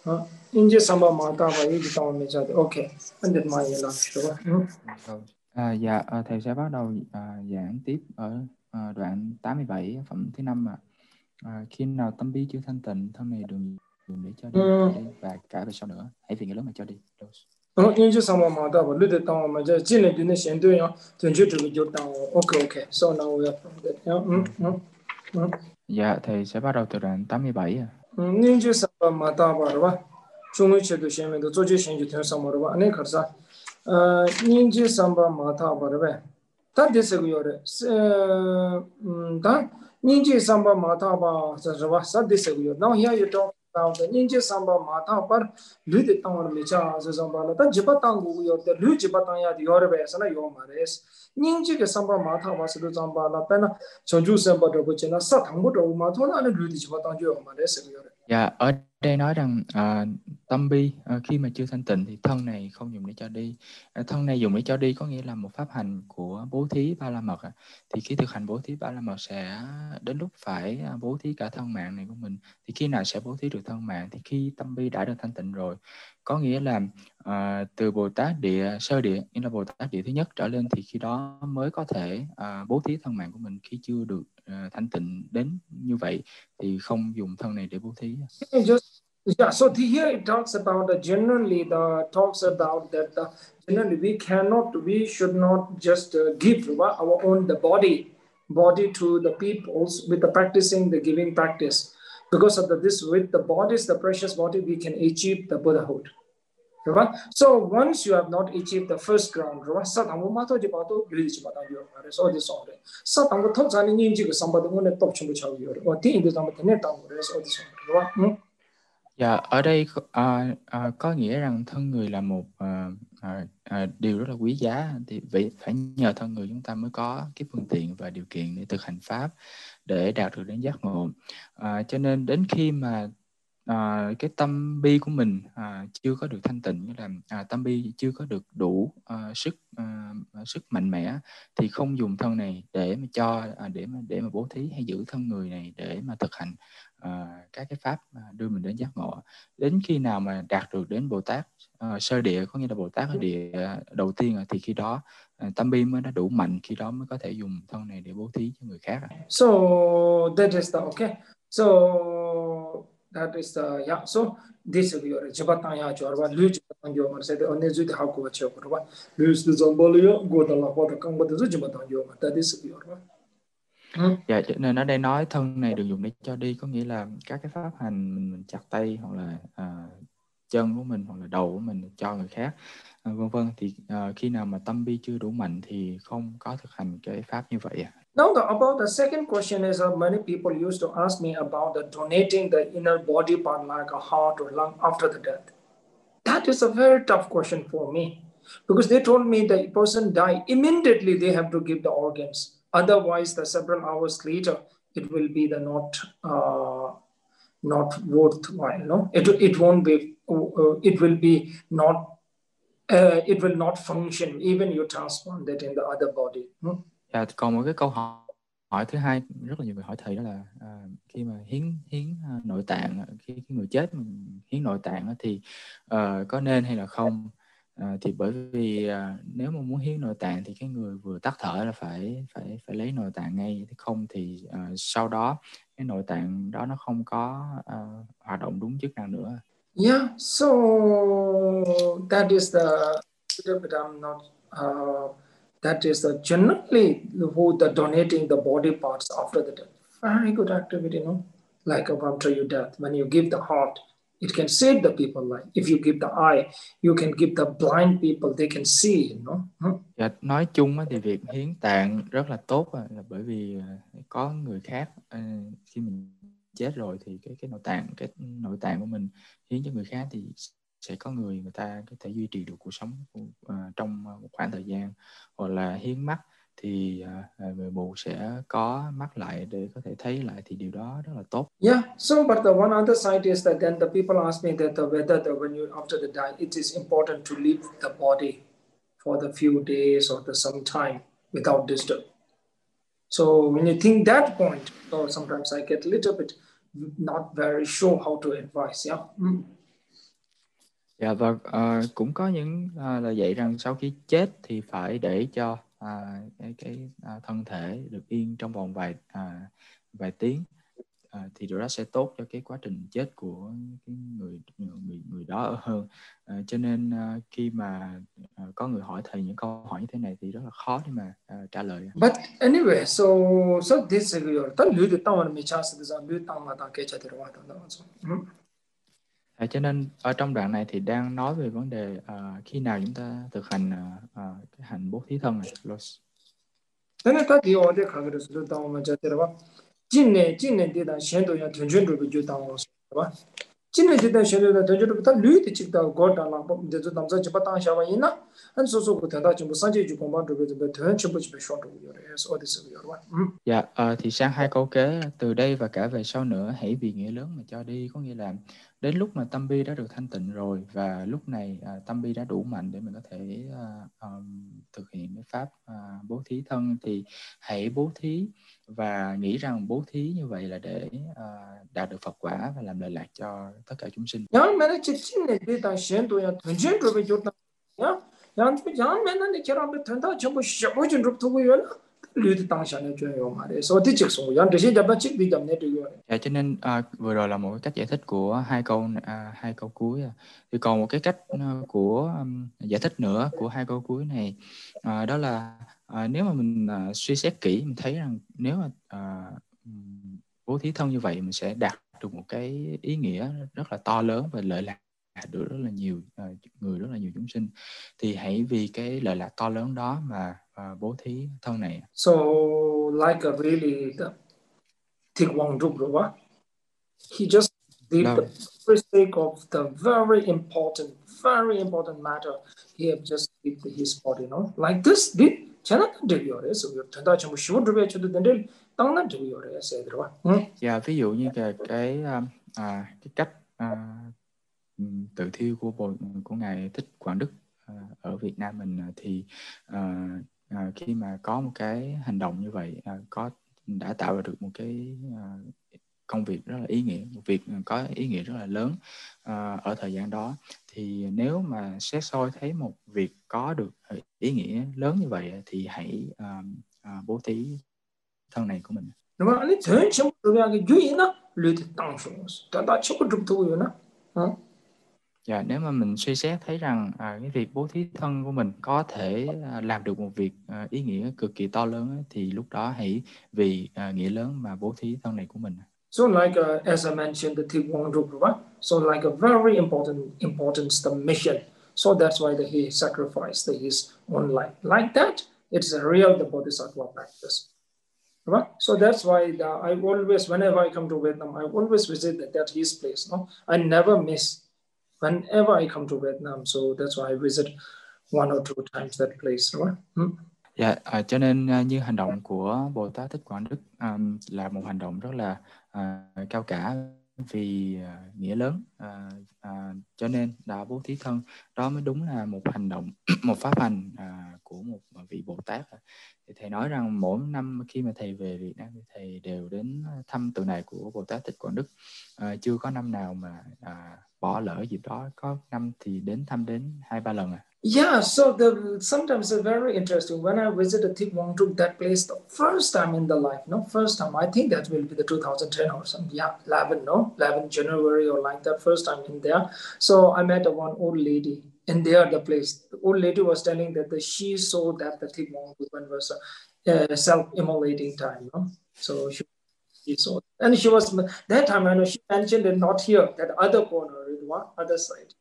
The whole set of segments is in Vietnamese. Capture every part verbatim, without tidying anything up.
어, 인제 삼바 마다바 얘기 다음에 자데 오케이. 근데 많이 랍시다. 응? Rồi. À, dạ à, thầy sẽ bắt đầu à, giảng tiếp ở à, đoạn tám mươi bảy phẩm thứ năm ạ. À, khi nào tâm bi chưa thanh tịnh, thân này đừng dùng để cho đi, cho 응. đi và cả về sau nữa. Hãy vì người lớn mà cho đi. Rồi. 어, 인제 삼바 마다바 르데 다음에 자 진에 되는 현도요. 전주 저기 저 다음. 오케이, 오케이. So now we are from that. 응, 응, 응. 응. Dạ thầy sẽ bắt đầu từ đoạn tám mươi bảy ạ. 응, 인제 삼바 마다바 봐. 중의체도 시험에도 조지 신주 된 삼바로 안에 가서 어, 인제 삼바 마다바 봐. 다 됐어요래. 음, 다 인제 삼바 마다바 저저 사 됐어요. Now here you talk about the 인제 삼바 마다바 르데 땅을 미자 저저발라 다 지바 땅고 요때 르 지바 땅야 요래 배서나 요 말레스 인제게 삼바 마다바스도 잠발라 페나 전주 셈바도 고치나 사 당보도 마토나 르 지바 땅죠 요 말레스 요래. Dạ, ở đây nói rằng à, tâm bi à, khi mà chưa thanh tịnh thì thân này không dùng để cho đi. À, thân này dùng để cho đi có nghĩa là một pháp hành của bố thí ba la mật. À. Thì khi thực hành bố thí ba la mật sẽ đến lúc phải bố thí cả thân mạng này của mình. Thì khi nào sẽ bố thí được thân mạng? Thì khi tâm bi đã được thanh tịnh rồi. Có nghĩa là à, từ Bồ Tát địa sơ địa, như là Bồ Tát địa thứ nhất trở lên thì khi đó mới có thể à, bố thí thân mạng của mình. Khi chưa được à, thanh tịnh đến như vậy thì không dùng thân này để bố thí. Just yeah, so the, here it talks about the generally the talks about that the, generally we cannot we should not just uh, give our own the body body to the peoples with the practicing the giving practice because of the, this with the bodies the precious body we can achieve the Buddhahood. Right? So once you have not achieved the first ground, right? Satango mato di pato gilisi patang yo, right? So this all right. Satango thot zani ninji ke sambad mo ne top chumbu chaw yo, right? Ti indu sambad ne tang right? So this all right. Hmm? Dạ, ở đây à, à, có nghĩa rằng thân người là một à, à, à, điều rất là quý giá, thì vậy phải nhờ thân người chúng ta mới có cái phương tiện và điều kiện để thực hành pháp để đạt được đến giác ngộ. À, cho nên đến khi mà à, cái tâm bi của mình à, chưa có được thanh tịnh, như là à, tâm bi chưa có được đủ à, sức à, sức mạnh mẽ, thì không dùng thân này để mà cho à, để mà để mà bố thí hay giữ thân người này để mà thực hành à, các cái pháp đưa mình đến giác ngộ. Đến khi nào mà đạt được đến Bồ Tát à, sơ địa, có nghĩa là Bồ Tát ở địa đầu tiên, thì khi đó à, tâm bi mới đã đủ mạnh, khi đó mới có thể dùng thân này để bố thí cho người khác. So that is the okay. So that is the yeah. So this is your jibatang ya jorba lu jibatang yo mar se de onne ju de ha ko che ko ba lu is the zombol yo go da la ko da kang ba de jibatang yo mar that is your ba. Dạ, cho nên ở đây nói thân này được dùng để cho đi, có nghĩa là các cái pháp hành mình, mình chặt tay hoặc là à, chân của mình hoặc là đầu của mình cho người khác, à, vân vân. Thì à, khi nào mà tâm bi chưa đủ mạnh thì không có thực hành cái pháp như vậy. Now the, about the second question is uh, many people used to ask me about the donating the inner body part like a heart or lung after the death. That is a very tough question for me because they told me the person die immediately they have to give the organs. Otherwise, the several hours later, it will be the not uh, not worthwhile. No, it it won't be. Uh, it will be not. Uh, it will not function even you transplant it in the other body. Hmm? À, còn một cái câu hỏi hỏi thứ hai rất là nhiều người hỏi thầy, đó là à, khi mà hiến hiến à, nội tạng, khi, khi người chết mình hiến nội tạng thì à, có nên hay là không? À, thì bởi vì à, nếu mà muốn hiến nội tạng thì cái người vừa tắt thở là phải phải phải lấy nội tạng ngay, không thì à, sau đó cái nội tạng đó nó không có à, hoạt động đúng chức năng nữa. Yeah, so that is the little bit I'm not. Uh, that is the generally who the donating the body parts after the death. Very good activity, no? Like after your death, when you give the heart, it can save the people life. If you give the eye, you can give the blind people, they can see, you know. Hmm? Dạ, nói chung thì việc hiến tạng rất là tốt, là bởi vì có người khác khi mình chết rồi thì cái cái nội tạng cái nội tạng của mình hiến cho người khác thì sẽ có người người ta có thể duy trì được cuộc sống uh, trong một khoảng thời gian. Hoặc là hiến mắt thì uh, người mù sẽ có mắt lại để có thể thấy lại, thì điều đó rất là tốt. Yeah, so but the one other side is that then the people ask me that the, whether the, when you after the die, it is important to leave the body for the few days or the some time without disturb. So when you think that point, so sometimes I get a little bit not very sure how to advise. Yeah. Mm. Dạ và uh, cũng có những uh, là dạy rằng sau khi chết thì phải để cho uh, cái, cái uh, thân thể được yên trong vòng vài uh, vài tiếng. À, thì điều đó sẽ tốt cho cái quá trình chết của cái người người người đó hơn. À, cho nên à, khi mà à, có người hỏi thầy những câu hỏi như thế này thì rất là khó để mà à, trả lời. But anyway, so so this is your ta lü de tang mi chas de zan lü tang ma ta ke cha de wa ta da so. À, cho nên ở trong đoạn này thì đang nói về vấn đề à, khi nào chúng ta thực hành à, à, cái hành bố thí thân này. Los. Thế nên ta đi ở đây khai cái sự tang ma cha de wa. Jin ne jin ne de da xian do ya tuan juan ru ju tang wa so ba. Jin ne de da xian do da tuan juan ru ta lü de chi da go da la ba de zu dam za ji ba tang xia wa yin na. An so so ko ta da ji bu san ji ju ko ma ru de de tuan chi bu chi short ru yo re so this is your one. Dạ, à, thì sang hai câu kế từ đây và cả về sau nữa hãy vì nghĩa lớn mà cho đi, có nghĩa là đến lúc mà tâm bi đã được thanh tịnh rồi và lúc này à, tâm bi đã đủ mạnh để mình có thể à, um, thực hiện cái pháp à, bố thí thân thì hãy bố thí và nghĩ rằng bố thí như vậy là để à, đạt được Phật quả và làm lợi lạc cho tất cả chúng sinh. Yang mena chi chin ne de da xian do ya tuan juan ru ju ta ya. Yang yang mena ne kira be tuan da chen bu xia bu jin ru tu gu yo la. Lü de tang xia ne juan yo ma de. So ti chi so yang de xie da ba chi bi dam ne de yo. Dạ, cho nên à, vừa rồi là một cái cách giải thích của hai câu à, hai câu cuối. Thì còn một cái cách uh, của um, giải thích nữa của hai câu cuối này à, đó là à, nếu mà mình à, suy xét kỹ mình thấy rằng nếu mà à, bố thí thân như vậy mình sẽ đạt được một cái ý nghĩa rất là to lớn và lợi lạc được rất là nhiều uh, người, rất là nhiều chúng sinh, thì hãy vì cái lợi lạc to lớn đó mà uh, bố thí thân này. So like a really the Thích Quang Trung rồi. He just did Lâu. the for sake of the very important, very important matter. He have just did his body, no? Like this, did chana do yore. So you thanda chamu shivu drube chudu dendel tang na do yore say rồi. Dạ, ví dụ như cái cái à, cái cách à, tự thiêu của bộ, của ngài Thích Quảng Đức à, ở Việt Nam mình thì à, à, khi mà có một cái hành động như vậy à, có đã tạo ra được một cái à, công việc rất là ý nghĩa, một việc có ý nghĩa rất là lớn à, ở thời gian đó, thì nếu mà xét soi thấy một việc có được ý nghĩa lớn như vậy thì hãy à, à, bố thí thân này của mình. Đúng không? Anh thấy chấm được cái duy nhất luyện tăng xuống, ta đã chấm được tu rồi đó. Dạ, nếu mà mình suy xét thấy rằng à, cái việc bố thí thân của mình có thể à, làm được một việc à, ý nghĩa cực kỳ to lớn ấy, thì lúc đó hãy vì à, nghĩa lớn mà bố thí thân này của mình. So like uh, as I mentioned, the Thích Quang Trung, right? So like a very important importance the mission. So that's why the, he sacrificed the, his own life. Like that, it's a real the Bodhisattva practice. Right? So that's why the, I always, whenever I come to Vietnam, I always visit that, that his place. No, I never miss. Whenever I come to Vietnam, so that's why I visit one or two times that place. Right? Hmm? Dạ, à, cho nên à, như hành động của Bồ Tát Thích Quảng Đức à, là một hành động rất là à, cao cả vì à, nghĩa lớn, à, à, cho nên đã bố thí thân đó mới đúng là một hành động, một pháp hành à, của một vị Bồ Tát. Thì thầy nói rằng mỗi năm khi mà thầy về Việt Nam thì thầy đều đến thăm tượng đài của Bồ Tát Thích Quảng Đức, à, chưa có năm nào mà à, bỏ lỡ dịp đó, có năm thì đến thăm đến hai ba lần à. Yeah, so the sometimes it's very interesting. When I visited Thích Quang Trung, that place, the first time in the life, no, first time, I think that will be the two thousand ten or something, yeah, eleven, no, eleven January or like that, first time in there. So I met a one old lady in there, the place. The old lady was telling that the, she saw that the Thích Quang Trung was a uh, self-immolating time, no, so she, she saw, and she was, that time I know she mentioned it, not here, that other corner, one other side.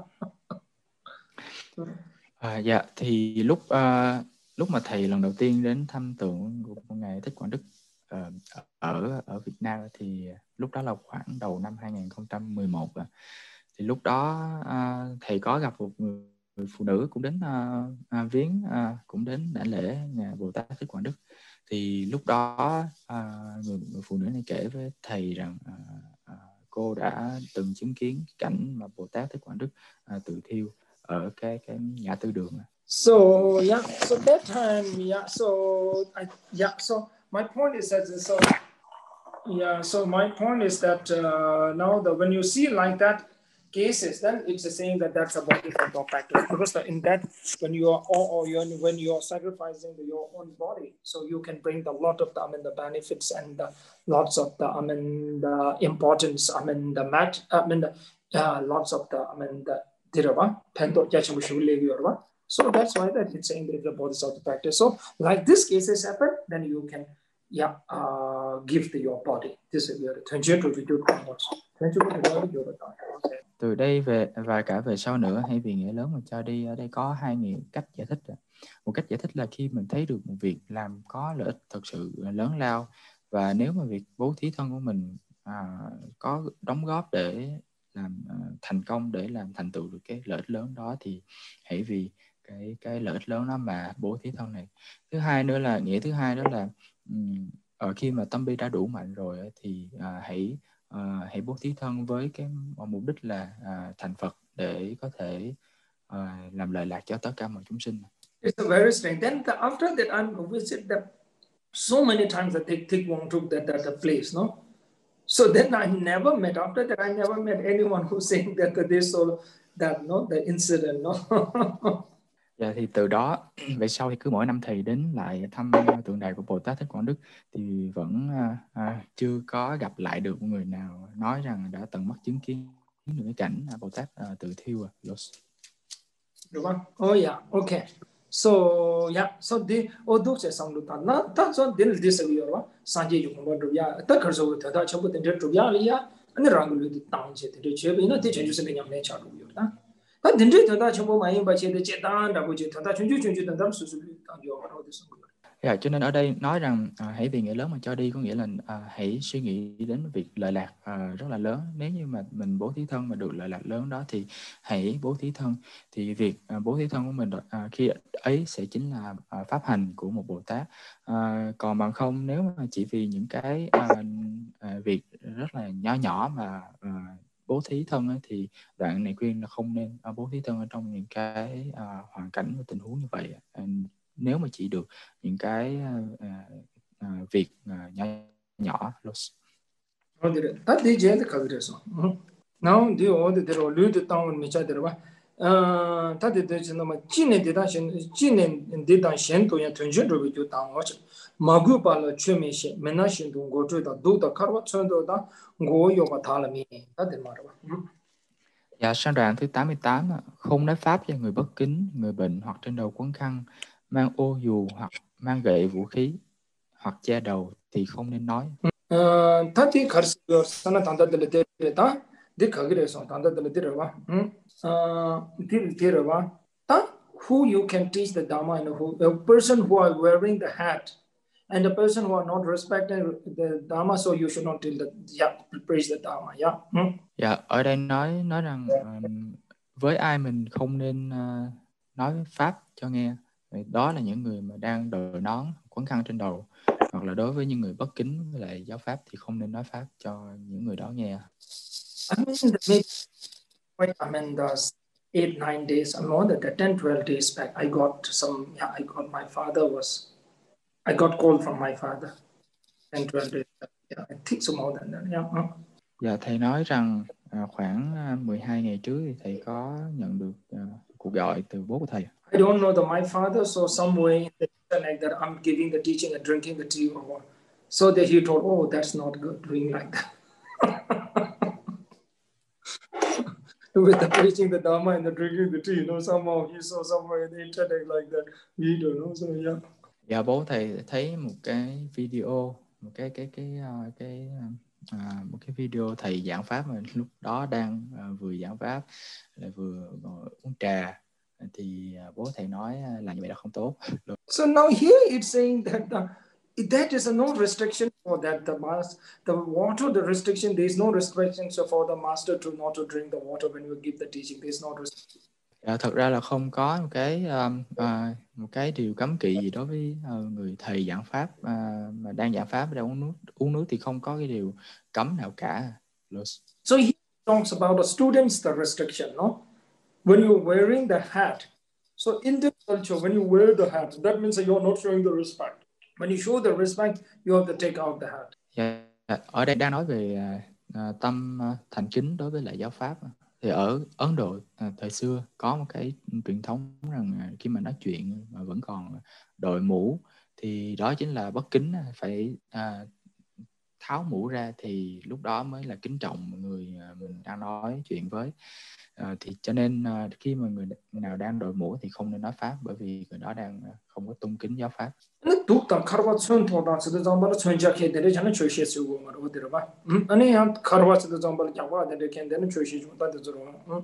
À, dạ, thì lúc uh, lúc mà thầy lần đầu tiên đến thăm tượng của ngài Thích Quảng Đức uh, ở ở Việt Nam thì lúc đó là khoảng đầu năm hai không một một. À. Thì lúc đó uh, thầy có gặp một người, người phụ nữ cũng đến uh, uh, viếng, uh, cũng đến đảnh lễ ngài Bồ Tát Thích Quảng Đức. Thì lúc đó uh, người, người phụ nữ này kể với thầy rằng uh, uh, cô đã từng chứng kiến cảnh mà Bồ Tát Thích Quảng Đức uh, tự thiêu ở cái cái ngã tư đường. So yeah, so that time, yeah, so I, yeah, so my point is that so yeah, so my point is that uh, now that when you see like that, cases, then it's saying that that's a body control practice, because in that, when you are or, or you're, when you are sacrificing your own body, so you can bring the lot of the I mean the benefits and the lots of the I mean the importance I mean the mat I mean the uh, lots of the I mean the diraba pento yachimushu. So that's why that it's saying that the body of the practice. So like this cases happen, then you can yeah uh, give to your body. This is your attention to video converts. Từ đây về và cả về sau nữa, hay vì nghĩa lớn mà cho đi, ở đây có hai nghĩa cách giải thích. Một cách giải thích là khi mình thấy được một việc làm có lợi ích thật sự lớn lao, và nếu mà việc bố thí thân của mình à, có đóng góp để làm à, thành công, để làm thành tựu được cái lợi ích lớn đó, thì hãy vì cái cái lợi ích lớn đó mà bố thí thân này. Thứ hai nữa là nghĩa thứ hai đó là um, ở khi mà tâm bi đã đủ mạnh rồi thì à, hãy à, hãy bố thí thân với cái mục đích là à, thành Phật, để có thể à, làm lợi lạc cho tất cả mọi chúng sinh. It's a very strange. Then the, after that, I visit that so many times that they take one took that that the place, no. So then I never met. After that, I never met anyone who's saying that that they saw that no the incident, no. Dạ, thì từ đó về sau thì cứ mỗi năm thầy đến lại thăm tượng đài của Bồ Tát Thích Quảng Đức thì vẫn à, à, chưa có gặp lại được một người nào nói rằng đã tận mắt chứng kiến được cái cảnh à, Bồ Tát à, tự thiêu. Đúng không? Oh yeah, okay. So yeah, so the odu se sang lu ta na ta so din dis se yo wa sa ji yu mo ru ya ta khar so ta ta chom den de ru ya li ya ani rang lu di tang che de che bi na de chen ju se nyam ne cha lu yo ta ta din de ta ta chom mo mai ba che de che ta da bu che ta ta chun ju chun ju ta dam su su lu ta yo ro de so. Yeah, cho nên ở đây nói rằng à, hãy vì nghĩa lớn mà cho đi, có nghĩa là à, hãy suy nghĩ đến việc lợi lạc à, rất là lớn. Nếu như mà mình bố thí thân mà được lợi lạc lớn đó thì hãy bố thí thân. Thì việc à, bố thí thân của mình à, khi ấy sẽ chính là à, pháp hành của một Bồ Tát. À, còn bằng không, nếu mà chỉ vì những cái à, à, việc rất là nhỏ nhỏ mà à, bố thí thân ấy, thì đoạn này khuyên là không nên à, bố thí thân ở trong những cái à, hoàn cảnh và tình huống như vậy. À, nếu mà chỉ được những cái uh, uh, việc uh, nhỏ nhỏ. Ta di je de ka de so. Now di o de de ro lu de tang mi cha de ba. Uh, ta de de no ma chi ne de da shen chi ne de da shen to ya tun jun ro bi ju tang wa cha. Ma gu pa la chue me she me na shen du go zhui da du da kar wa chön do da go yo ba tha la mi. Ta de ma ro ba. Dạ, sang đoạn thứ tám mươi tám, không nói pháp cho người bất kính, người bệnh hoặc trên đầu quấn khăn, mang ô dù hoặc mang gậy vũ khí hoặc che đầu thì không nên nói. Ta di khar se sana tanda de de de ta di ka ge so tanda de de ba. Di de de ba. Ta who you can teach the Dharma and who a person who are wearing the hat and the person who are not respecting the Dharma, so you should not tell the yeah praise the Dharma. Yeah. Hmm? Dạ, ở đây nói nói rằng um, với ai mình không nên uh, nói pháp cho nghe. Đó là những người mà đang đội nón, quấn khăn trên đầu, hoặc là đối với những người bất kính với lại giáo pháp thì không nên nói pháp cho những người đó nghe. I mean, maybe, I mean, the eight, nine days, or more than the ten, twelve days back, I got some, yeah, I got my father was, I got call from my father, ten, twelve days back. Yeah, I think so more than that, yeah. Dạ, thầy nói rằng uh, khoảng uh, mười hai ngày trước thì thầy có nhận được uh, cuộc gọi từ bố của thầy. I don't know that my father saw some way in the internet that I'm giving the teaching and drinking the tea or what. So that he told, oh, that's not good doing like that. With the preaching the Dharma and the drinking the tea, you know, somehow he saw somewhere in the internet like that. We don't know, so yeah. Dạ, bố thầy thấy một cái video, một cái cái cái uh, cái uh, một cái video thầy giảng pháp mà lúc đó đang uh, vừa giảng pháp lại vừa ngồi uống trà, thì uh, bố thầy nói uh, là như vậy là không tốt. So now here it's saying that the, that is a no restriction for that the mass the water the restriction there is no restriction so for the master to not to drink the water when you give the teaching there is no restriction. Dạ, thật ra là không có một cái um, uh, một cái điều cấm kỵ gì đối với uh, người thầy giảng pháp uh, mà đang giảng pháp đang uống nước uống nước thì không có cái điều cấm nào cả. So he talks about the students the restriction, no? When you're wearing the hat, so in this culture when you wear the hat, that means that you're not showing the respect. When you show the respect, you have to take out the hat. Yeah. Ở đây đang nói về uh, tâm uh, thành kính đối với lại giáo pháp. Thì ở Ấn Độ à, thời xưa có một cái truyền thống rằng à, khi mà nói chuyện mà vẫn còn đội mũ thì đó chính là bất kính, phải à, tháo mũ ra thì lúc đó mới là kính trọng người à, mình đang nói chuyện với. À, thì cho nên à, khi mà người nào đang đội mũ thì không nên nói pháp, bởi vì người đó đang không có tôn kính giáo pháp. 근데 독다 카르바츠는 도다스도 잠바로 천자케 되려 저는 조시에 쓰고 말고 들어봐. 음 아니 한 카르바츠도 잠바로 잡아 되려 캔데는 조시 좀 따져 들어. 음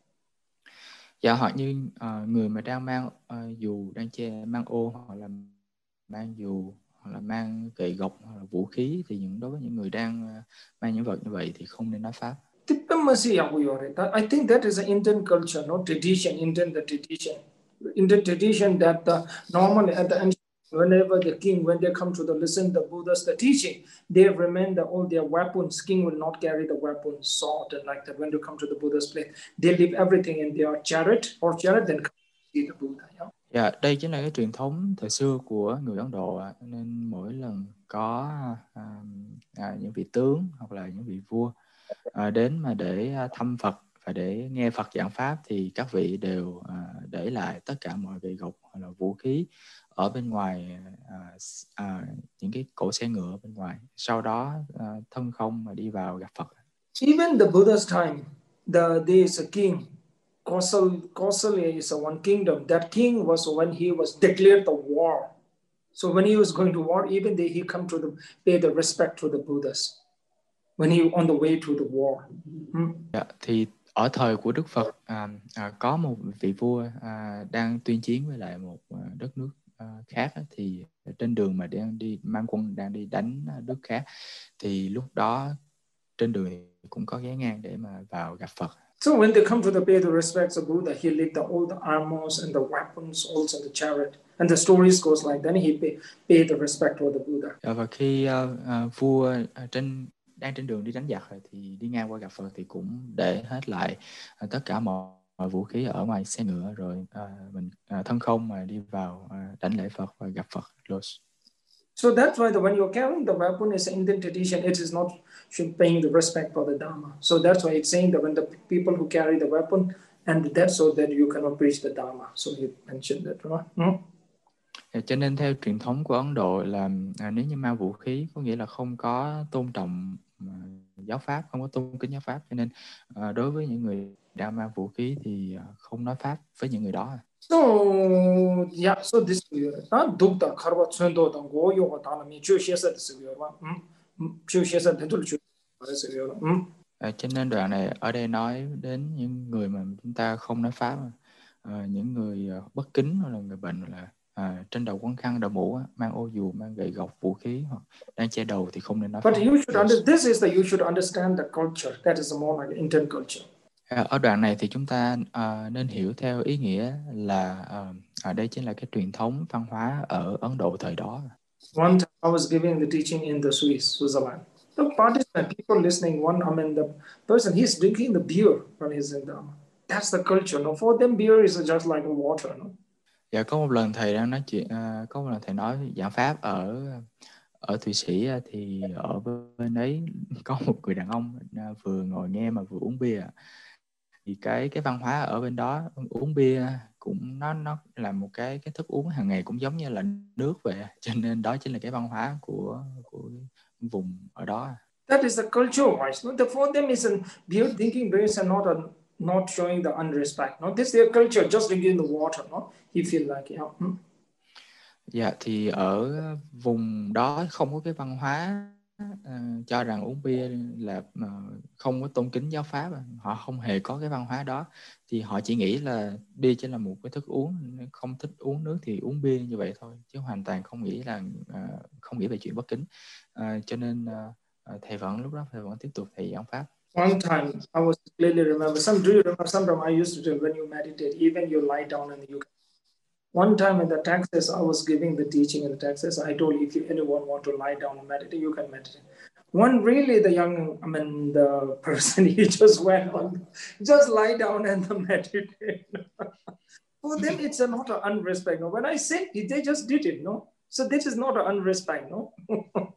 Dạ, hoặc như ờ, người mà đang mang ờ, dù, đang che mang ô, hoặc là mang dù, hoặc là mang gậy gộc, hoặc là vũ khí, thì những đối với những người đang ờ, mang những vật như vậy thì không nên nói pháp. Diplomacy yaguyor. I think that is an Indian culture, no tradition, Indian the tradition. Indian tradition that the, normally at the end, whenever the king, when they come to the listen the Buddha's the teaching, they remain the, all their weapons. King will not carry the weapons, sword and like that. When they come to the Buddha's place, they leave everything in their chariot or chariot, then come to see the Buddha. Yeah? Dạ, đây chính là cái truyền thống thời xưa của người Ấn Độ ạ. Nên mỗi lần có à, à, những vị tướng hoặc là những vị vua à, đến mà để à, thăm Phật và để nghe Phật giảng pháp, thì các vị đều à, để lại tất cả mọi gậy gộc hoặc là vũ khí ở bên ngoài à, à, những cái cỗ xe ngựa bên ngoài, sau đó à, thân không mà đi vào gặp Phật. Even the Buddha's time, the there is a king. Kausal, Kausalya is a one kingdom. That king was when he was declared the war. So when he was going to war, even they, he come to the, pay the respect to the Buddhas when he on the way to the war. Hmm? Dạ, thì ở thời của Đức Phật à, à, có một vị vua à, đang tuyên chiến với lại một à, đất nước à, khác á, thì trên đường mà đang đi mang quân đang đi đánh nước khác, thì lúc đó trên đường cũng có ghé ngang để mà vào gặp Phật. So when they come to the pay the respects of Buddha, he laid the, all the armors and the weapons also in the chariot. And the stories goes like then he pay, pay the respect to the Buddha. Dạ, và khi uh, uh, vua uh, trên đang trên đường đi đánh giặc rồi thì đi ngang qua gặp Phật thì cũng để hết lại uh, tất cả mọi, mọi vũ khí ở ngoài xe ngựa, rồi uh, mình uh, thân không mà đi vào uh, đánh lễ Phật và gặp Phật luôn. So that's why the, when you're carrying the weapon is Indian tradition, it is not should paying the respect for the Dharma. So that's why it's saying that when the people who carry the weapon and that so that you cannot preach the Dharma. So you mentioned that, right? Hmm? Cho nên theo truyền thống của Ấn Độ là à, nếu như mang vũ khí có nghĩa là không có tôn trọng à, giáo pháp, không có tôn kính giáo pháp, cho nên à, đối với những người đang mang vũ khí thì à, không nói pháp với những người đó. So yeah, so this uh, dukta karwa tsundo da go yo ga ta mi chu xie sa de yo ba. Hmm. Chu xie sa de du chu de yo. Hmm. À, cho nên đoạn này ở đây nói đến những người mà chúng ta không nói pháp, à, những người à, bất kính, hoặc là người bệnh, hoặc là à, trên đầu quấn khăn đội mũ, mang ô dù, mang gậy gộc vũ khí, hoặc đang che đầu thì không nên nói But pháp. you should under, this is the you should understand the culture. That is more like Indian culture. À, ở đoạn này thì chúng ta à, nên hiểu theo ý nghĩa là à, ở đây chính là cái truyền thống văn hóa ở Ấn Độ thời đó. One time I was giving the teaching in the Swiss, Switzerland. The participant, people listening, one, I mean, the person, he's drinking the beer when he's in the, that's the culture. No? For them, beer is just like water. No? Dạ, có một lần thầy đang nói chuyện, à, có một lần thầy nói giảng pháp ở ở Thụy Sĩ, thì ở bên ấy có một người đàn ông vừa ngồi nghe mà vừa uống bia. Thì cái cái văn hóa ở bên đó uống bia cũng nó nó là một cái cái thức uống hàng ngày, cũng giống như là nước vậy, cho nên đó chính là cái văn hóa của của vùng ở đó. That is the culture wise. No? The, for them is an beer drinking beers and not a, not showing the unrespect. No? This is their culture, just drinking the water. No? He feel like yeah. Hmm? Dạ, thì ở vùng đó không có cái văn hóa uh, cho rằng uống bia là uh, không có tôn kính giáo pháp, họ không hề có cái văn hóa đó, thì họ chỉ nghĩ là bia chỉ là một cái thức uống, không thích uống nước thì uống bia như vậy thôi, chứ hoàn toàn không nghĩ là uh, không nghĩ về chuyện bất kính. Uh, cho nên uh, thầy vẫn lúc đó thầy vẫn tiếp tục thầy giảng pháp. One time I was clearly remember some do you remember sometimes I used to do when you meditate, even you lie down and you one time in the Texas, I was giving the teaching in the Texas. I told if you, anyone want to lie down and meditate, you can meditate. One really the young, I mean the person, he just went on, just lie down and meditate. For them, it's a, not an unrespect. No? When I say it, they just did it. No, so this is not an unrespect. No.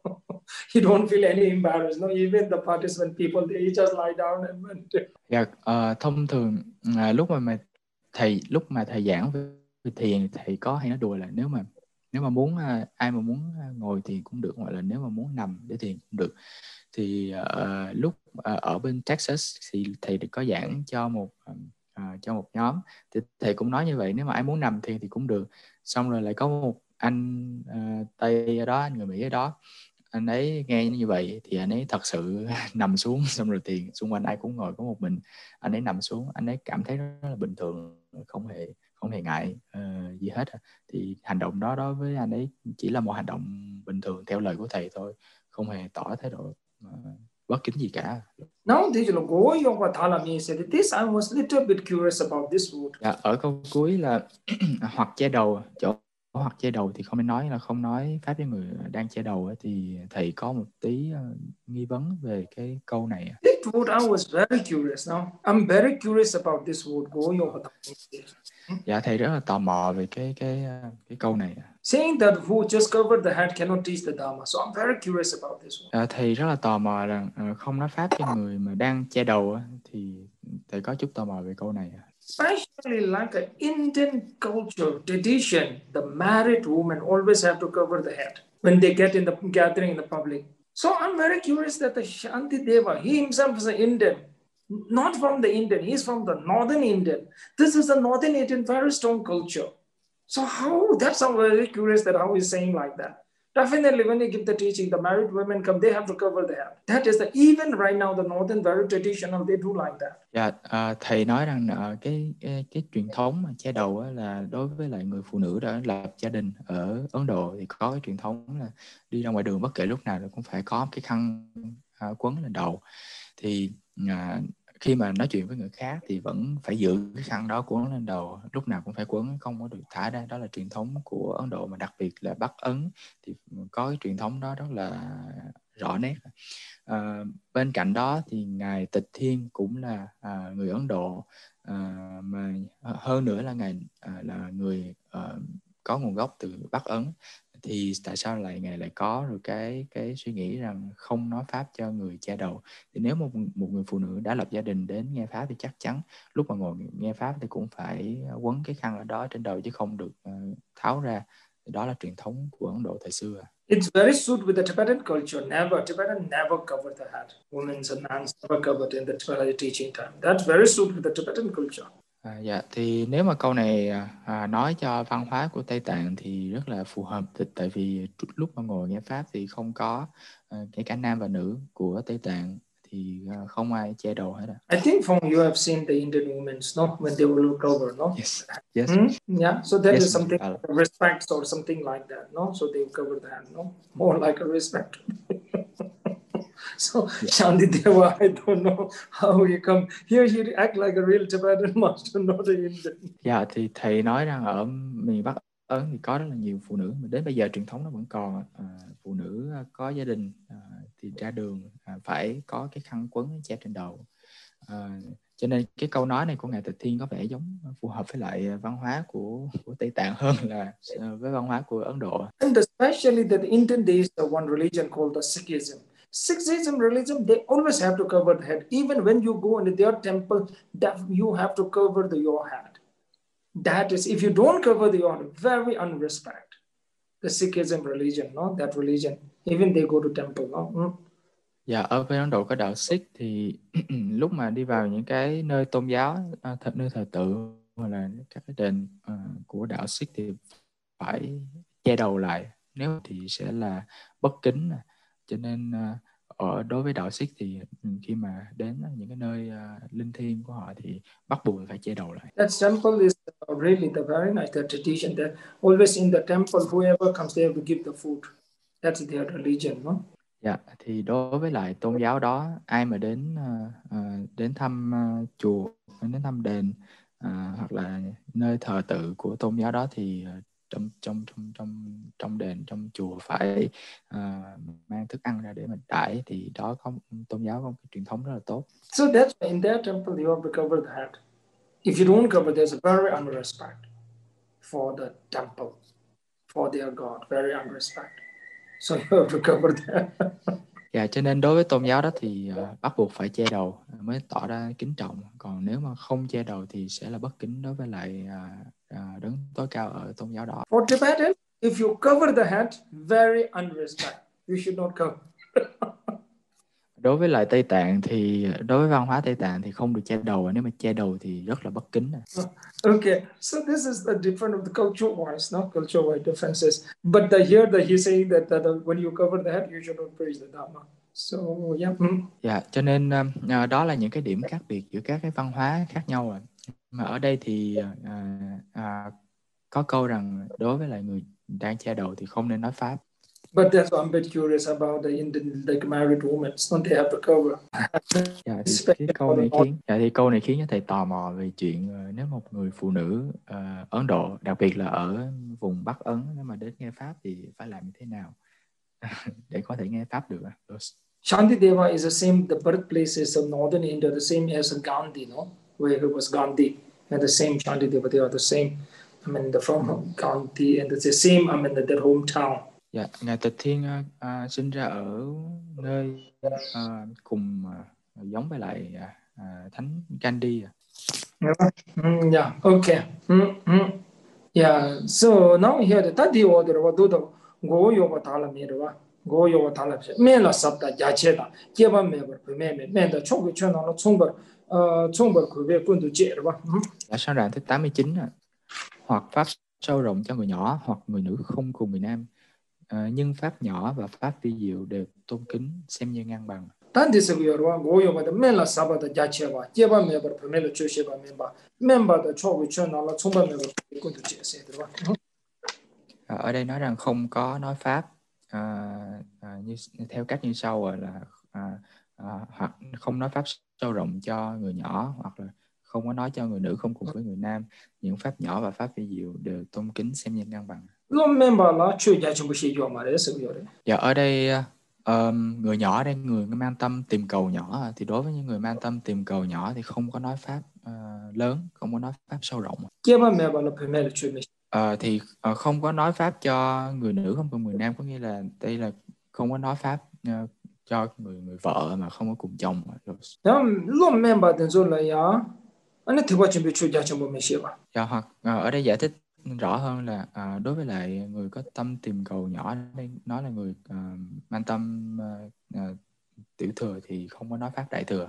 you don't feel any embarrassed. No, even the participant people, they just lie down and meditate. Dạ, ờ, thông thường à, lúc mà, mà thầy lúc mà thầy giảng về về thiền, thầy có hay nói đùa là nếu mà nếu mà muốn à, ai mà muốn à, ngồi thiền cũng được, hoặc là nếu mà muốn nằm để thiền cũng được. Thì ờ, lúc ờ, ở bên Texas thì thầy có giảng cho một ờ, cho một nhóm, thì thầy cũng nói như vậy, nếu mà ai muốn nằm thiền thì cũng được. Xong rồi lại có một anh ờ, Tây ở đó, anh người Mỹ ở đó, anh ấy nghe như vậy thì anh ấy thật sự nằm xuống, xong rồi thiền. Xung quanh ai cũng ngồi có một mình anh ấy nằm xuống, anh ấy cảm thấy rất là bình thường, không hề không hề ngại uh, gì hết. Thì hành động đó đối với anh ấy chỉ là một hành động bình thường theo lời của thầy thôi, không hề tỏ thái độ uh, bất kính gì cả. Now, this is Go Yoga Thalami said, this I was little bit curious about this word. Dạ, ở câu cuối là hoặc che đầu, chỗ hoặc che đầu thì không nên nói là không nói pháp với người đang che đầu ấy, thì thầy có một tí uh, nghi vấn về cái câu này. This word I was very curious. Now I'm very curious about this word Go Yoga Thalami. Dạ, thầy rất là tò mò về cái cái cái câu này. Saying that who just covered the head cannot teach the Dharma. So I'm very curious about this one. À, thầy rất là tò mò rằng uh, không nói pháp cho người mà đang che đầu, thì thầy có chút tò mò về câu này. Especially like an Indian culture tradition, the married women always have to cover the head when they get in the gathering in the public. So I'm very curious that the Shantideva, he himself is an Indian, not from the Indian, he's from the northern Indian. This is the northern Indian very strong culture. So how, that's I'm very curious that how he's saying like that. Definitely when they give the teaching, the married women come, they have to cover their head. That is the, even right now, the northern very traditional, they do like that. Dạ, à, thầy nói rằng uh, cái, cái cái truyền thống mà che đầu á, là đối với lại người phụ nữ đã lập gia đình ở Ấn Độ thì có cái truyền thống là đi ra ngoài đường bất kể lúc nào cũng phải có cái khăn uh, quấn lên đầu. Thì uh, khi mà nói chuyện với người khác thì vẫn phải giữ cái khăn đó quấn lên đầu, lúc nào cũng phải quấn, không có được thả ra. Đó là truyền thống của Ấn Độ, mà đặc biệt là Bắc Ấn thì có cái truyền thống đó rất là rõ nét. À, bên cạnh đó thì ngài Tịch Thiên cũng là à, người Ấn Độ, à, mà hơn nữa là ngài à, là người à, có nguồn gốc từ Bắc Ấn. Thì tại sao lại ngài lại có rồi cái cái suy nghĩ rằng không nói pháp cho người che đầu? Thì nếu một một người phụ nữ đã lập gia đình đến nghe pháp thì chắc chắn lúc mà ngồi nghe pháp thì cũng phải quấn cái khăn ở đó trên đầu chứ không được uh, tháo ra. Đó là truyền thống của Ấn Độ thời xưa. It's very suit with the Tibetan culture. Never, Tibetan never covered the head. Women and men never covered in the Tibetan teaching time. That's very suit with the Tibetan culture. À, dạ, thì nếu mà câu này à, nói cho văn hóa của Tây Tạng thì rất là phù hợp, tại vì lúc mà ngồi nghe pháp thì không có à, kể cả nam và nữ của Tây Tạng thì à, không ai che đầu hết. I think from you have seen the Indian women, no, when they will cover, no. Yes. Yes. Hmm? Yeah. So that yes, is something like respect or something like that, no. So they cover the hand, no, more like a respect. So yeah. Shantideva, I don't know how he come here. He act like a real Tibetan master, not an Indian. Dạ, thì thầy nói rằng ở miền Bắc Ấn thì có rất là nhiều phụ nữ, mà đến bây giờ truyền thống nó vẫn còn. À, phụ nữ có gia đình à, thì ra đường à, phải có cái khăn quấn che trên đầu. À, cho nên cái câu nói này của ngài Tịch Thiên có vẻ giống phù hợp với lại văn hóa của của Tây Tạng hơn là với văn hóa của Ấn Độ. And especially that Indian there is the one religion called the Sikhism. Sikhism religion, they always have to cover the head. Even when you go into their temple, that you have to cover the, your head. That is, if you don't cover the your head, very unrespect. The Sikhism religion, no, that religion, even they go to temple, no. Mm. Dạ, ở bên Ấn Độ có đạo Sikh thì lúc mà đi vào những cái nơi tôn giáo, thật nơi thờ tự hoặc là các cái đền uh, của đạo Sikh thì phải che đầu lại, nếu thì sẽ là bất kính. Cho nên uh, ở đối với đạo Sikh thì khi mà đến những cái nơi uh, linh thiêng của họ thì bắt buộc phải che đầu lại. That temple is really the very nice the tradition that always in the temple whoever comes they have to give the food. That's their religion, no? Dạ, thì đối với lại tôn giáo đó, ai mà đến uh, uh, đến thăm uh, chùa, đến thăm đền uh, hoặc là nơi thờ tự của tôn giáo đó thì uh, trong trong trong trong trong đền, trong chùa phải uh, mang thức ăn ra để mà đãi, thì đó có tôn giáo có một cái truyền thống rất là tốt. So that's why in their temple you have to cover the head. If you don't cover, there's a very unrespect for the temple, for their God, very unrespect. So you have to cover that. Dạ, cho nên đối với tôn giáo đó thì uh, bắt buộc phải che đầu mới tỏ ra kính trọng. Còn nếu mà không che đầu thì sẽ là bất kính đối với lại uh, uh, đấng tối cao ở tôn giáo đó. For Tibetan, if you cover the head, very unrespect. You should not cover. Đối với lại Tây Tạng thì đối với văn hóa Tây Tạng thì không được che đầu, nếu mà che đầu thì rất là bất kính. Okay, so this is the different of the culture wise, no culture wise differences. But the, here the he's saying that, that uh, when you cover the head, you should not preach the Dharma. So yeah. Dạ, cho nên uh, đó là những cái điểm khác biệt giữa các cái văn hóa khác nhau rồi. Mà ở đây thì uh, uh, có câu rằng đối với lại người đang che đầu thì không nên nói pháp. But that's why I'm a bit curious about the Indian like married women. Don't they have to cover? Dạ thì cái câu này khiến dạ thì câu này khiến cho thầy tò mò về chuyện uh, nếu một người phụ nữ uh, Ấn Độ, đặc biệt là ở vùng Bắc Ấn, nếu mà đến nghe pháp thì phải làm như thế nào để có thể nghe pháp được. Shantideva is the same. The birthplaces of northern India, the same as Gandhi, no, where it was Gandhi, and the same Shantideva. They are the same. I mean, the from Gandhi, and it's the same. I mean, their hometown. Dạ, Ngài Tịch Thiên uh, uh, sinh ra ở nơi uh, cùng uh, giống với lại uh, Thánh Gandhi. Yeah. Mm, yeah. Okay. Mm-hmm. Yeah. So now here the tadi order wa do do go yoga thala me do go yoga thala me la sabda jache da jeba me bar me me me da chog chen na chung bar chung bar ku be kun du je ba. Dạ, sang đoạn thứ tám mươi chín, hoặc pháp sâu rộng cho người nhỏ hoặc người nữ không cùng người nam. À, nhưng pháp nhỏ và pháp vi diệu đều tôn kính xem như ngang bằng. Tandi se yo wa go yo ba de me la sabda da jache ba jeba me bar me la chu she ba me ba member da chog chen na chung bar me bar kun du je se do ba. À, ở đây nói rằng không có nói pháp à, à, như theo cách như sau là à, à, hoặc không nói pháp sâu rộng cho người nhỏ, hoặc là không có nói cho người nữ không cùng với người nam. Những pháp nhỏ và pháp vi diệu đều tôn kính xem như ngang bằng. Dạ, ở đây um, người nhỏ đây, người mang tâm tìm cầu nhỏ, thì đối với những người mang tâm tìm cầu nhỏ thì không có nói pháp uh, lớn, không có nói pháp sâu rộng. Uh, thì uh, không có nói pháp cho người nữ không cùng người nam, có nghĩa là đây là không có nói pháp uh, cho người người vợ mà không có cùng chồng. Dạ, hoặc uh, ở đây giải thích rõ hơn là uh, đối với lại người có tâm tìm cầu nhỏ, đây nói là người uh, mang tâm uh, uh, tiểu thừa thì không có nói pháp đại thừa.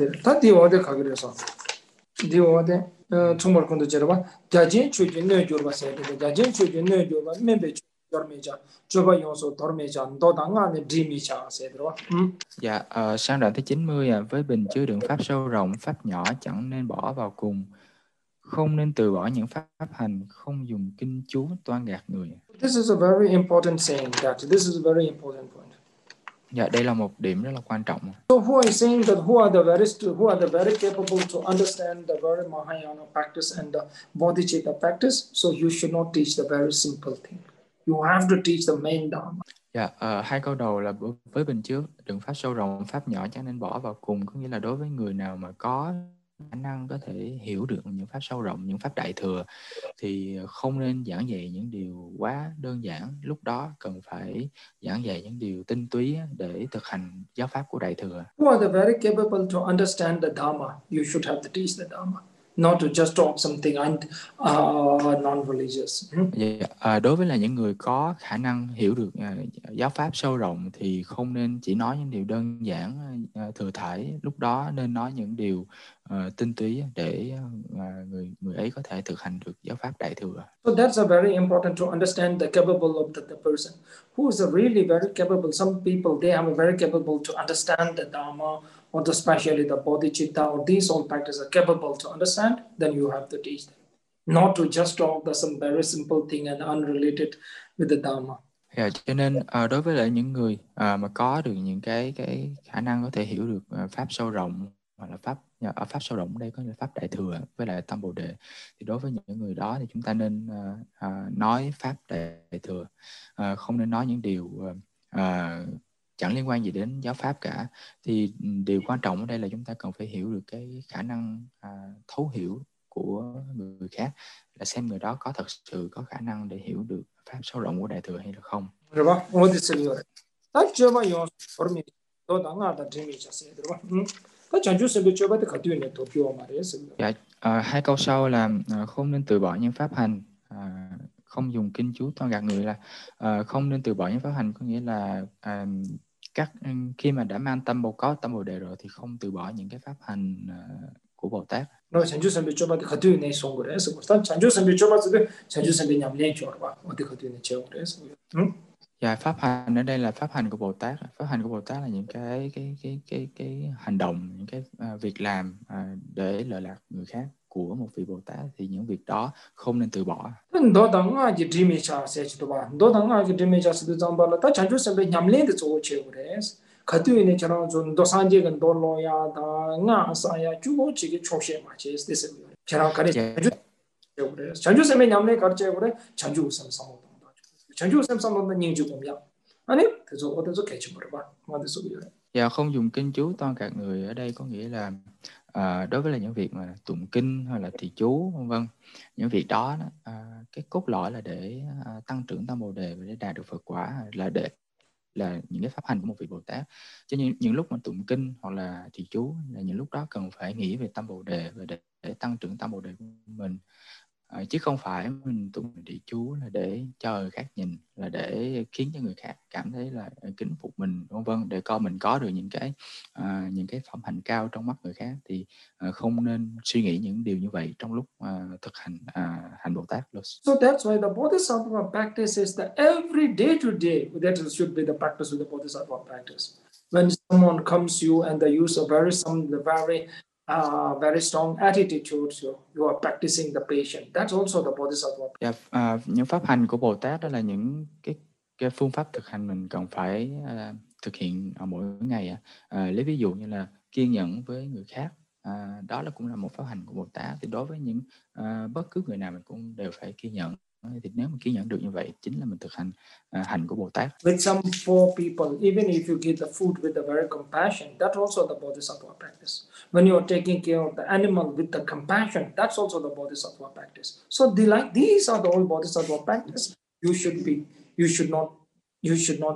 정말 건도 제가 자진 추진의 교르바 세데 자진 추진의 교르바 멤베 dormeja choba yoso dormeja ndo danga ne dimicha sedro. Dạ, uh, sang đoạn thứ chín mươi, à, với bình chứa đựng pháp sâu rộng, pháp nhỏ chẳng nên bỏ vào cùng, không nên từ bỏ những pháp hành, không dùng kinh chú toan gạt người. This is a very important saying that this is a very important point. Dạ, đây là một điểm rất là quan trọng. So who is saying that who are the very who are the very capable to understand the very Mahayana practice and the Bodhicitta practice? So you should not teach the very simple thing. You have to teach the main dharma. Dạ, uh, hai câu đầu là với bình chứa đựng pháp sâu rộng, pháp nhỏ chẳng nên bỏ vào cùng, có nghĩa là đối với người nào mà có khả năng có thể hiểu được những pháp sâu rộng, những pháp đại thừa thì không nên giảng dạy những điều quá đơn giản, lúc đó cần phải giảng dạy những điều tinh túy để thực hành giáo pháp của đại thừa. Who are the very capable to understand the Dharma? You should have to teach the Dharma, not to just talk something and uh, non-religious. Hmm? Yeah, à, đối với là những người có khả năng hiểu được uh, giáo pháp sâu rộng thì không nên chỉ nói những điều đơn giản uh, thừa thải, lúc đó nên nói những điều uh, tinh túy để uh, người người ấy có thể thực hành được giáo pháp đại thừa. So that's a very important to understand the capable of the, the person who is a really very capable. Some people they are very capable to understand the Dharma or the especially the Bodhicitta or these all practices are capable to understand. Then you have to teach them. Not to just talk the some very simple thing and unrelated with the Dharma. Yeah, cho nên uh, đối với lại những người uh, mà có được những cái cái khả năng có thể hiểu được uh, pháp sâu rộng, hoặc là pháp ở pháp sâu rộng đây có nghĩa pháp đại thừa với lại tâm bồ đề, thì đối với những người đó thì chúng ta nên uh, uh, nói pháp đại thừa, uh, không nên nói những điều uh, uh, chẳng liên quan gì đến giáo pháp cả. Thì điều quan trọng ở đây là chúng ta cần phải hiểu được cái khả năng uh, thấu hiểu của người khác, là xem người đó có thật sự có khả năng để hiểu được pháp sâu rộng của đại thừa hay là không. rồi ba ngồi đi xử lý rồi ta chưa bao giờ ở mình tôi đã ngã đã dream cho xe rồi ba ta chẳng chút sẽ bị chưa bao giờ khởi tuyển để tôiပြောmà đấy xử lý Dạ, à, hai câu sau là à, không nên từ bỏ những pháp hành, à, không dùng kinh chú toan gạt người, là à, không nên từ bỏ những pháp hành, có nghĩa là à, các khi mà đã mang tâm bồ có tâm bồ đề rồi thì không từ bỏ những cái pháp hành à, của Bồ Tát. 너 전주 선배 좁아도 khởi 내 송거래 해서 단 전주 선배 좁아서도 전주 선배 냠내 줘 봐. 어디 khởi 내 줘 그래서 응? Dạ, pháp hành ở đây là pháp hành của Bồ Tát. Pháp hành của Bồ Tát là những cái cái cái cái cái hành động, những cái à, việc làm à, để lợi lạc người khác của một vị Bồ Tát, thì những việc đó không nên từ bỏ. 너 당하지 dream이 차세지도 봐. 너 당하지 dream이 차세도 잠발라 다 전주 선배 냠내도 줘 줘 그래. khởi 내 저런 좀너 산지가 너로야 다 나사야 주고 지게 초시에 맞지 됐어. 저랑 가리 Dạ, 전주 그래. 전주 선배 냠내 가르쳐 그래. 전주 우선 상호 전주 우선 상호는 인지 공략. 아니 그래서 어디서 개치 물어봐. 어디서 그래. dạ, không dùng kinh chú toan gạt người ở đây có nghĩa là à, đối với là những việc mà tụng kinh hay là trì chú vân vân, những việc đó, đó à, cái cốt lõi là để à, tăng trưởng tâm bồ đề và để đạt được Phật quả, là để là những cái pháp hành của một vị Bồ Tát. Cho nên những lúc mà tụng kinh hoặc là trì chú là những lúc đó cần phải nghĩ về tâm bồ đề và để, để tăng trưởng tâm bồ đề của mình. À, chứ không phải mình tụng trì chú là để cho người khác nhìn, là để khiến cho người khác cảm thấy là kính phục mình vân vân, để coi mình có được những cái à, những cái phẩm hạnh cao trong mắt người khác, thì à, không nên suy nghĩ những điều như vậy trong lúc à, thực hành à, hành Bồ Tát. So that's why the Bodhisattva practice is the every day to day. That should be the practice of the Bodhisattva practice. When someone comes to you and they use a very some the very uh, very strong attitude towards you, you are practicing the patient. That's also the Bodhisattva. Yeah, à, những pháp hành của Bồ Tát đó là những cái cái phương pháp thực hành mình cần phải à, thực hiện ở mỗi ngày. À, lấy ví dụ như là kiên nhẫn với người khác, à, đó là cũng là một pháp hành của Bồ Tát. Thì đối với những à, bất cứ người nào mình cũng đều phải kiên nhẫn. Thì nếu mà kiên nhẫn được như vậy chính là mình thực hành à, hành của Bồ Tát. With some poor people, even if you give the food with a very compassion, that's also the Bodhisattva practice. When you are taking care of the animal with the compassion, that's also the Bodhisattva practice. So the, like these are the all Bodhisattva practice. You should be, you should not, you should not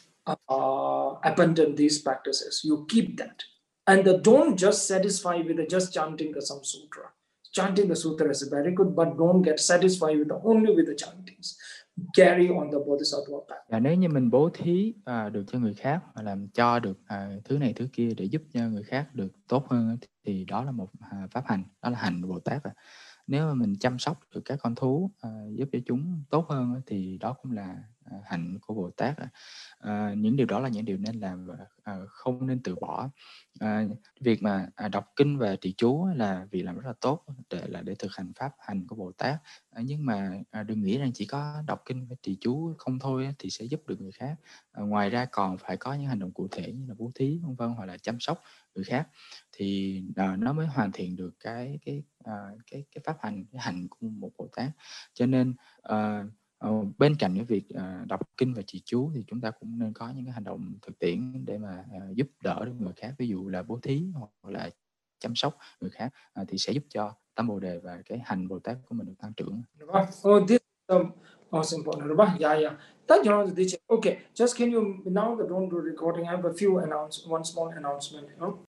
uh, abandon these practices. You keep that, and the, don't just satisfy with the, just chanting the some sutra. Chanting the sutra is very good, but don't get satisfied with the, only with the chantings. Carry on the Bodhisattva path. Và nếu như mình bố thí à, được cho người khác, và làm cho được à, thứ này thứ kia để giúp cho người khác được tốt hơn, thì đó là một à, pháp hành, đó là hành của Bồ Tát. À. Nếu mà mình chăm sóc được các con thú, à, giúp cho chúng tốt hơn, thì đó cũng là à, hạnh của Bồ Tát. À. À, những điều đó là những điều nên làm và à, không nên từ bỏ. À, việc mà à, đọc kinh và trì chú là việc làm rất là tốt để là để thực hành pháp hành của Bồ Tát. À, nhưng mà à, đừng nghĩ rằng chỉ có đọc kinh và trì chú không thôi thì sẽ giúp được người khác. À, ngoài ra còn phải có những hành động cụ thể như là bố thí vân vân, hoặc là chăm sóc người khác, thì à, nó mới hoàn thiện được cái cái à, cái cái pháp hành, cái hành của một Bồ Tát. Cho nên à, Uh, bên cạnh cái việc uh, đọc kinh và trì chú thì chúng ta cũng nên có những cái hành động thực tiễn để mà uh, giúp đỡ được người khác, ví dụ là bố thí hoặc là chăm sóc người khác, uh, thì sẽ giúp cho tâm Bồ đề và cái hành Bồ Tát của mình được tăng trưởng. Oh, this um, also important. Yeah, yeah. That you know, okay. Just can you now? Don't do recording. I have a few announce one small announcement. You know.